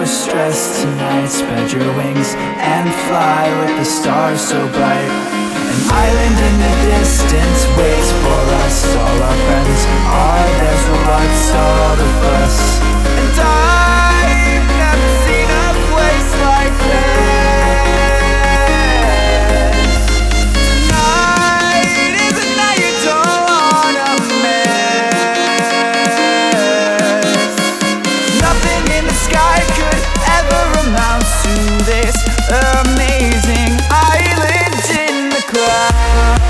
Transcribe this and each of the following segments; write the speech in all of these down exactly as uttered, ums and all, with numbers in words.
no stress tonight. Spread your wings and fly with the stars so bright. An island in the distance waits for us. All our friends are there, so what's all the fuss? And I've never seen a place like this. Tonight is a night you don't wanna miss. Nothing in the sky could ever amount to this amazing island in the clouds.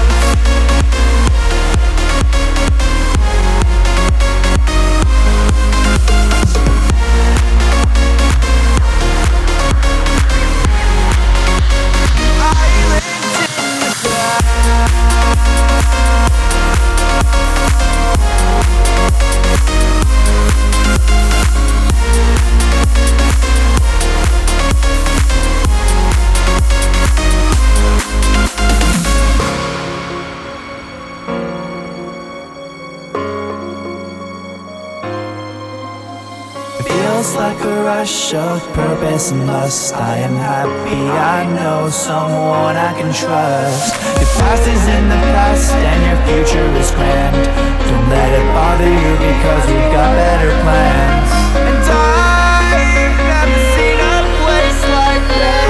Feels like a rush of purpose and lust. I am happy, I know someone I can trust. Your past is in the past and your future is grand. Don't let it bother you because we've got better plans. And I've never seen a place like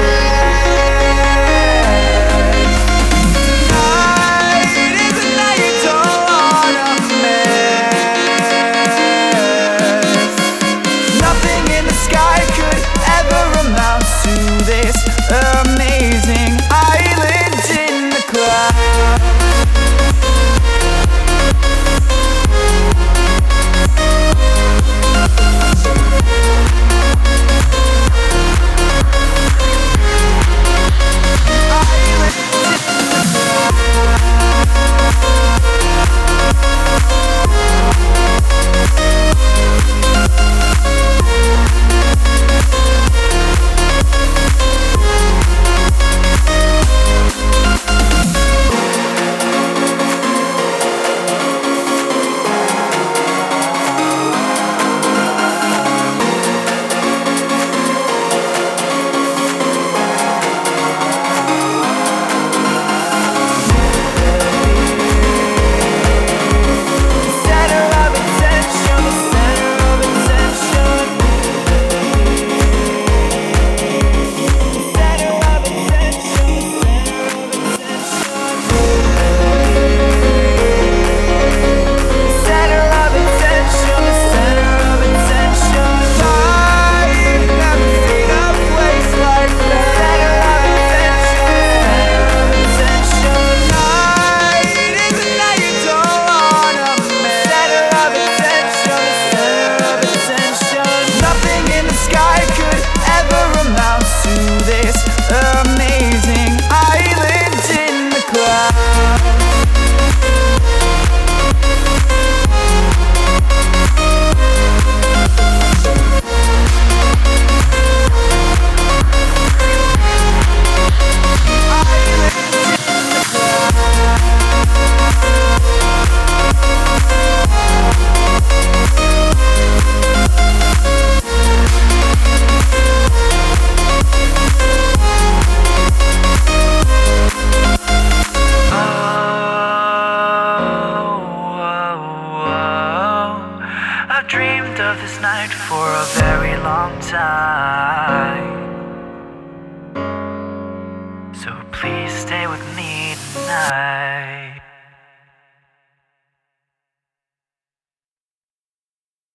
this. Tonight is a night you don't wanna miss. Nothing in the sky could ever amount to this amazing island in the clouds. Amazing island in the clouds. I've dreamed of this night for a very long time, so please stay with me tonight.